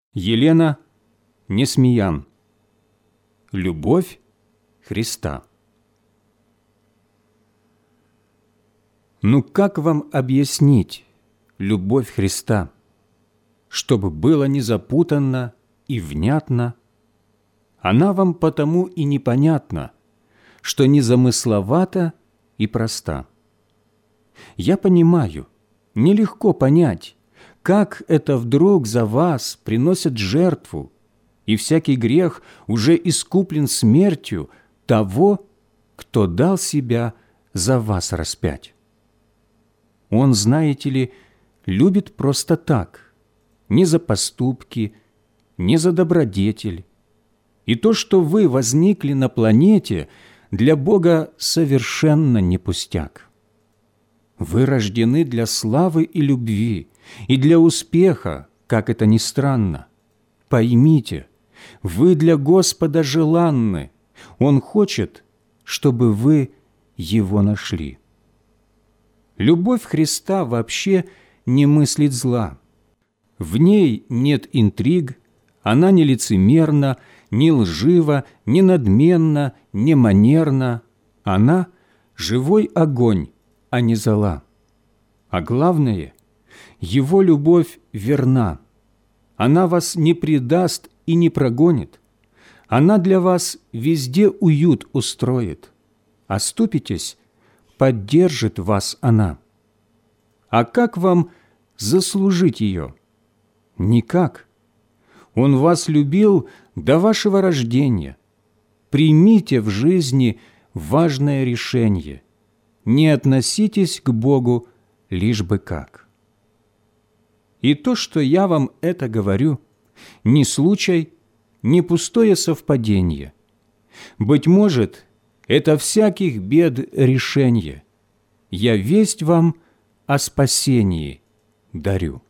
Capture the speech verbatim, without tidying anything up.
Елена Несмеян. Любовь Христа. Ну как вам объяснить любовь Христа, чтобы было не запутанно и внятно? Она вам потому и непонятна, что незамысловата и проста. Я понимаю, нелегко понять, как это вдруг за вас приносят жертву, и всякий грех уже искуплен смертью того, кто дал себя за вас распять. Он, знаете ли, любит просто так, не за поступки, не за добродетель. И то, что вы возникли на планете, для Бога совершенно не пустяк. Вы рождены для славы и любви, и для успеха, как это ни странно. Поймите, вы для Господа желанны. Он хочет, чтобы вы Его нашли. Любовь Христа вообще не мыслит зла. В ней нет интриг, она не лицемерна, не лжива, не надменна, не манерна. Она – живой огонь, а не зола. А главное – Его любовь верна. Она вас не предаст и не прогонит. Она для вас везде уют устроит. Оступитесь – поддержит вас она. А как вам заслужить ее? Никак. Он вас любил до вашего рождения. Примите в жизни важное решение. Не относитесь к Богу лишь бы как. И то, что я вам это говорю, не случай, не пустое совпадение. Быть может, это всяких бед решение. Я весть вам о спасении дарю.